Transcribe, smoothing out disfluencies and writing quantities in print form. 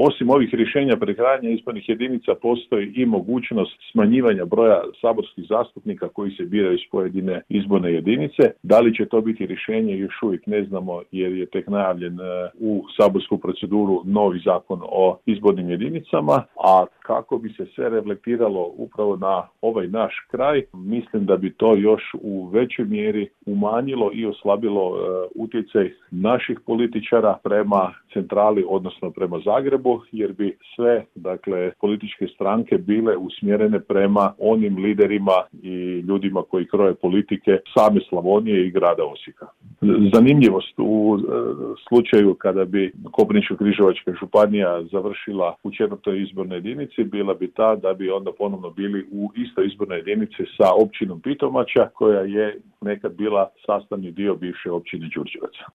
Osim ovih rješenja prekrajanja izbornih jedinica postoji i mogućnost smanjivanja broja saborskih zastupnika koji se biraju iz pojedine izborne jedinice. Da li će to biti rješenje još uvijek ne znamo jer je tek najavljen u saborsku proceduru novi zakon o izbornim jedinicama, a kako bi se sve reflektiralo upravo na ovaj naš kraj, mislim da bi to još u većoj mjeri umanjilo i oslabilo utjecaj naših političara prema centrali, odnosno prema Zagrebu, jer bi sve, političke stranke bile usmjerene prema onim liderima i ljudima koji kroje politike same Slavonije i grada Osijeka. Zanimljivost u slučaju kada bi Koprivničko-križevačka županija završila u 4. izbornoj jedinici, bila bi ta da bi onda ponovno bili u istoj izbornoj jedinici sa općinom Pitomača, koja je nekad bila sastavni dio bivše općine Đurđevac.